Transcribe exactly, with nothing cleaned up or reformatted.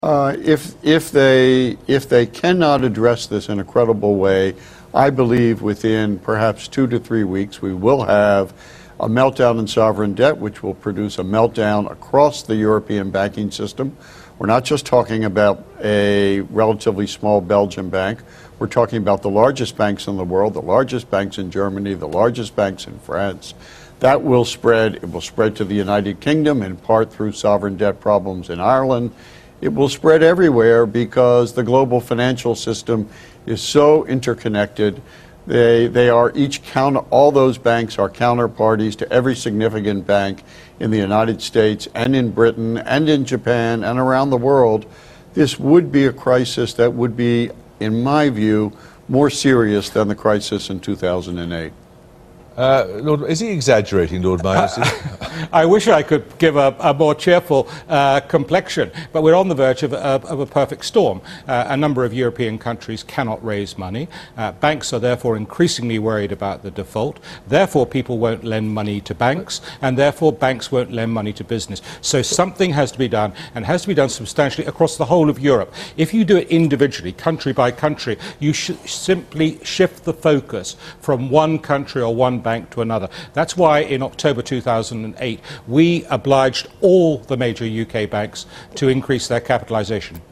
Uh, if, if, they, if they cannot address this in a credible way, I believe within perhaps two to three weeks we will have a meltdown in sovereign debt, which will produce a meltdown across the European banking system. We're not just talking about a relatively small Belgian bank. We're talking about the largest banks in the world, the largest banks in Germany, the largest banks in France. That will spread. It will spread to the United Kingdom, in part through sovereign debt problems in Ireland. It will spread everywhere because the global financial system is so interconnected. They, they are each counter, all those banks are counterparties to every significant bank in the United States and in Britain and in Japan and around the world. This would be a crisis that would be, in my view, more serious than the crisis in two thousand eight. Uh, Lord, is he exaggerating, Lord Minus? I wish I could give a, a more cheerful uh, complexion, but we're on the verge of a, of a perfect storm. Uh, a number of European countries cannot raise money. Uh, banks are therefore increasingly worried about the default. Therefore, people won't lend money to banks, and therefore banks won't lend money to business. So something has to be done, and has to be done substantially across the whole of Europe. If you do it individually, country by country, you should simply shift the focus from one country or one bank to another. That's why in October two thousand eight we obliged all the major U K banks to increase their capitalisation.